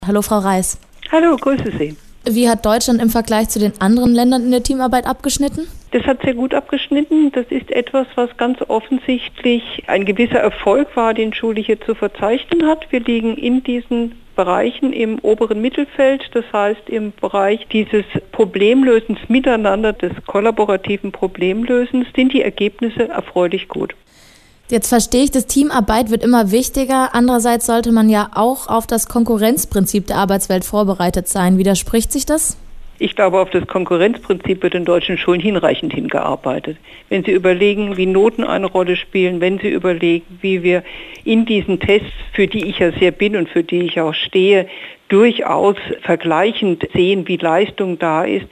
Hallo Frau Reis. Hallo, grüße Sie. Wie hat Deutschland im Vergleich zu den anderen Ländern in der Teamarbeit abgeschnitten? Das hat sehr gut abgeschnitten. Das ist etwas, was ganz offensichtlich ein gewisser Erfolg war, den Schule hier zu verzeichnen hat. Wir liegen in diesen Bereichen im oberen Mittelfeld, das heißt im Bereich dieses Problemlösens miteinander, des kollaborativen Problemlösens, sind die Ergebnisse erfreulich gut. Jetzt verstehe ich, dass Teamarbeit wird immer wichtiger. Andererseits sollte man ja auch auf das Konkurrenzprinzip der Arbeitswelt vorbereitet sein. Widerspricht sich das? Ich glaube, auf das Konkurrenzprinzip wird in deutschen Schulen hinreichend hingearbeitet. Wenn Sie überlegen, wie Noten eine Rolle spielen, wenn Sie überlegen, wie wir in diesen Tests, für die ich ja sehr bin und für die ich auch stehe, durchaus vergleichend sehen, wie Leistung da ist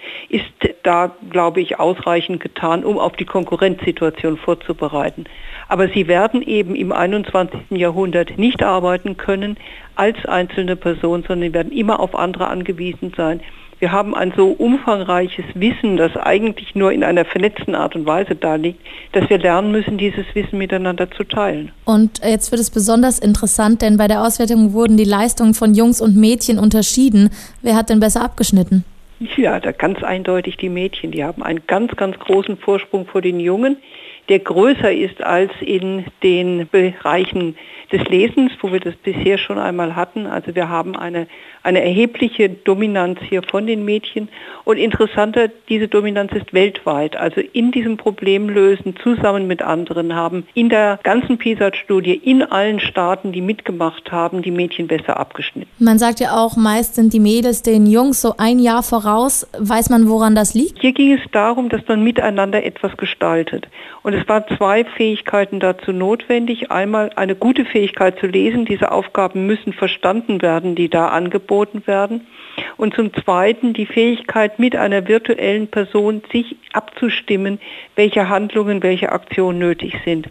da, glaube ich, ausreichend getan, um auf die Konkurrenzsituation vorzubereiten. Aber Sie werden eben im 21. Jahrhundert nicht arbeiten können als einzelne Person, sondern Sie werden immer auf andere angewiesen sein. Wir haben ein so umfangreiches Wissen, das eigentlich nur in einer vernetzten Art und Weise da liegt, dass wir lernen müssen, dieses Wissen miteinander zu teilen. Und jetzt wird es besonders interessant, denn bei der Auswertung wurden die Leistungen von Jungs und Mädchen unterschieden. Wer hat denn besser abgeschnitten? Ja, da ganz eindeutig die Mädchen. Die haben einen ganz, ganz großen Vorsprung vor den Jungen, der größer ist als in den Bereichen des Lesens, wo wir das bisher schon einmal hatten. Also wir haben eine erhebliche Dominanz hier von den Mädchen. Und interessanter, diese Dominanz ist weltweit. Also in diesem Problemlösen zusammen mit anderen haben in der ganzen PISA-Studie in allen Staaten, die mitgemacht haben, die Mädchen besser abgeschnitten. Man sagt ja auch, meist sind die Mädels den Jungs so ein Jahr voraus. Weiß man, woran das liegt? Hier ging es darum, dass man miteinander etwas gestaltet. Und es waren zwei Fähigkeiten dazu notwendig. Einmal eine gute Fähigkeit zu lesen. Diese Aufgaben müssen verstanden werden, die da angeboten werden. Und zum Zweiten die Fähigkeit, mit einer virtuellen Person sich abzustimmen, welche Handlungen, welche Aktionen nötig sind.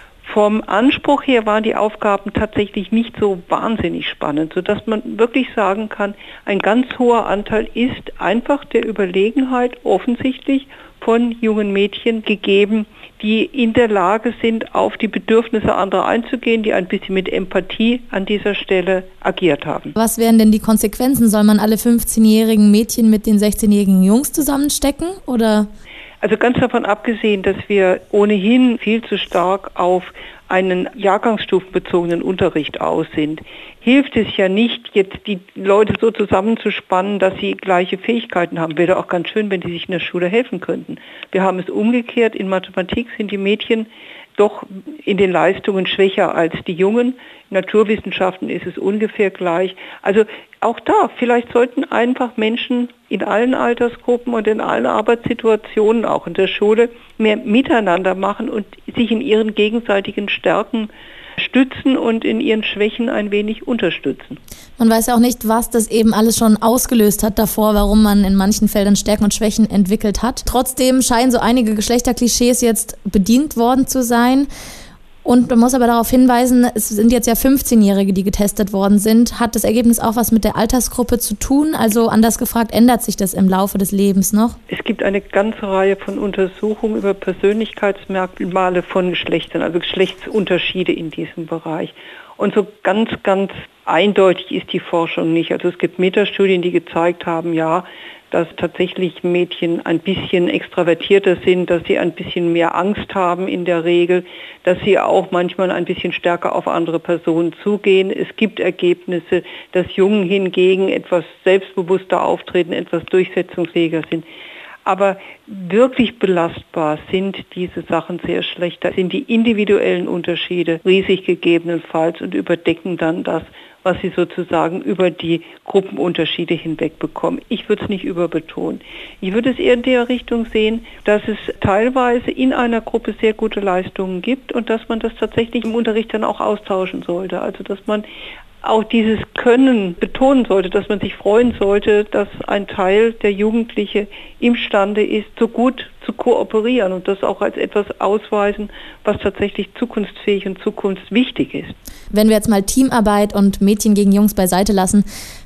Vom Anspruch her waren die Aufgaben tatsächlich nicht so wahnsinnig spannend, sodass man wirklich sagen kann, ein ganz hoher Anteil ist einfach der Überlegenheit offensichtlich von jungen Mädchen gegeben, die in der Lage sind, auf die Bedürfnisse anderer einzugehen, die ein bisschen mit Empathie an dieser Stelle agiert haben. Was wären denn die Konsequenzen? Soll man alle 15-jährigen Mädchen mit den 16-jährigen Jungs zusammenstecken, oder? Also ganz davon abgesehen, dass wir ohnehin viel zu stark auf einen jahrgangsstufenbezogenen Unterricht aus sind, hilft es ja nicht, jetzt die Leute so zusammenzuspannen, dass sie gleiche Fähigkeiten haben. Wäre auch ganz schön, wenn die sich in der Schule helfen könnten. Wir haben es umgekehrt. In Mathematik sind die Mädchen doch in den Leistungen schwächer als die Jungen. In Naturwissenschaften ist es ungefähr gleich. Also auch da, vielleicht sollten einfach Menschen in allen Altersgruppen und in allen Arbeitssituationen, auch in der Schule, mehr miteinander machen und sich in ihren gegenseitigen Stärken stützen und in ihren Schwächen ein wenig unterstützen. Man weiß ja auch nicht, was das eben alles schon ausgelöst hat davor, warum man in manchen Feldern Stärken und Schwächen entwickelt hat. Trotzdem scheinen so einige Geschlechterklischees jetzt bedient worden zu sein. Und man muss aber darauf hinweisen, es sind jetzt ja 15-Jährige, die getestet worden sind. Hat das Ergebnis auch was mit der Altersgruppe zu tun? Also anders gefragt, ändert sich das im Laufe des Lebens noch? Es gibt eine ganze Reihe von Untersuchungen über Persönlichkeitsmerkmale von Geschlechtern, also Geschlechtsunterschiede in diesem Bereich. Und so ganz, ganz eindeutig ist die Forschung nicht. Also es gibt Metastudien, die gezeigt haben, ja, dass tatsächlich Mädchen ein bisschen extravertierter sind, dass sie ein bisschen mehr Angst haben in der Regel, dass sie auch manchmal ein bisschen stärker auf andere Personen zugehen. Es gibt Ergebnisse, dass Jungen hingegen etwas selbstbewusster auftreten, etwas durchsetzungsfähiger sind. Aber wirklich belastbar sind diese Sachen sehr schlecht. Da sind die individuellen Unterschiede riesig gegebenenfalls und überdecken dann das, was sie sozusagen über die Gruppenunterschiede hinweg bekommen. Ich würde es nicht überbetonen. Ich würde es eher in der Richtung sehen, dass es teilweise in einer Gruppe sehr gute Leistungen gibt und dass man das tatsächlich im Unterricht dann auch austauschen sollte. Also dass man auch dieses Können betonen sollte, dass man sich freuen sollte, dass ein Teil der Jugendliche imstande ist, so gut zu kooperieren und das auch als etwas ausweisen, was tatsächlich zukunftsfähig und zukunftswichtig ist. Wenn wir jetzt mal Teamarbeit und Mädchen gegen Jungs beiseite lassen,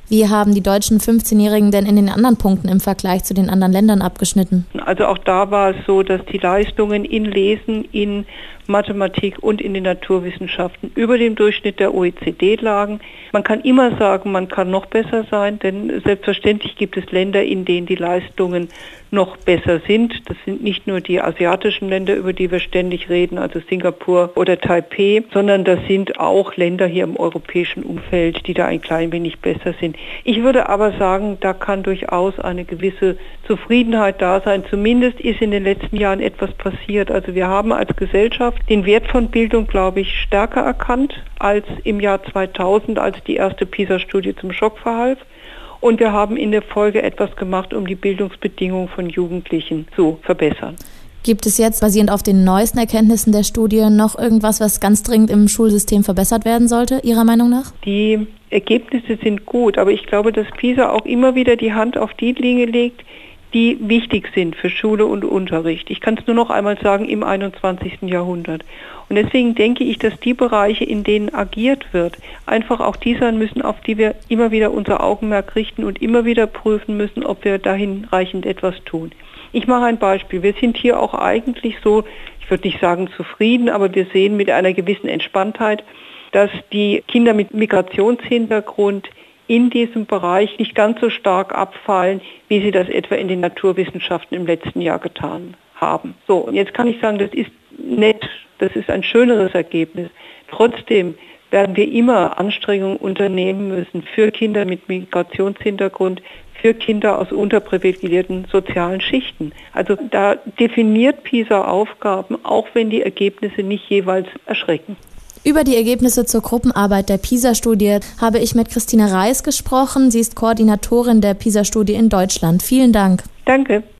Wie haben die deutschen 15-Jährigen denn in den anderen Punkten im Vergleich zu den anderen Ländern abgeschnitten? Also auch da war es so, dass die Leistungen in Lesen, in Mathematik und in den Naturwissenschaften über dem Durchschnitt der OECD lagen. Man kann immer sagen, man kann noch besser sein, denn selbstverständlich gibt es Länder, in denen die Leistungen noch besser sind. Das sind nicht nur die asiatischen Länder, über die wir ständig reden, also Singapur oder Taipei, sondern das sind auch Länder hier im europäischen Umfeld, die da ein klein wenig besser sind. Ich würde aber sagen, da kann durchaus eine gewisse Zufriedenheit da sein. Zumindest ist in den letzten Jahren etwas passiert. Also wir haben als Gesellschaft den Wert von Bildung, glaube ich, stärker erkannt als im Jahr 2000, als die erste PISA-Studie zum Schock verhalf. Und wir haben in der Folge etwas gemacht, um die Bildungsbedingungen von Jugendlichen zu verbessern. Gibt es jetzt, basierend auf den neuesten Erkenntnissen der Studie, noch irgendwas, was ganz dringend im Schulsystem verbessert werden sollte, Ihrer Meinung nach? Die Ergebnisse sind gut, aber ich glaube, dass PISA auch immer wieder die Hand auf die Dinge legt, die wichtig sind für Schule und Unterricht. Ich kann es nur noch einmal sagen, im 21. Jahrhundert. Und deswegen denke ich, dass die Bereiche, in denen agiert wird, einfach auch die sein müssen, auf die wir immer wieder unser Augenmerk richten und immer wieder prüfen müssen, ob wir da hinreichend etwas tun. Ich mache ein Beispiel. Wir sind hier auch eigentlich so, ich würde nicht sagen zufrieden, aber wir sehen mit einer gewissen Entspanntheit, dass die Kinder mit Migrationshintergrund in diesem Bereich nicht ganz so stark abfallen, wie sie das etwa in den Naturwissenschaften im letzten Jahr getan haben. So, und jetzt kann ich sagen, das ist nett, das ist ein schöneres Ergebnis. Trotzdem werden wir immer Anstrengungen unternehmen müssen für Kinder mit Migrationshintergrund, für Kinder aus unterprivilegierten sozialen Schichten. Also da definiert PISA Aufgaben, auch wenn die Ergebnisse nicht jeweils erschrecken. Über die Ergebnisse zur Gruppenarbeit der PISA-Studie habe ich mit Christine Reis gesprochen. Sie ist Koordinatorin der PISA-Studie in Deutschland. Vielen Dank. Danke.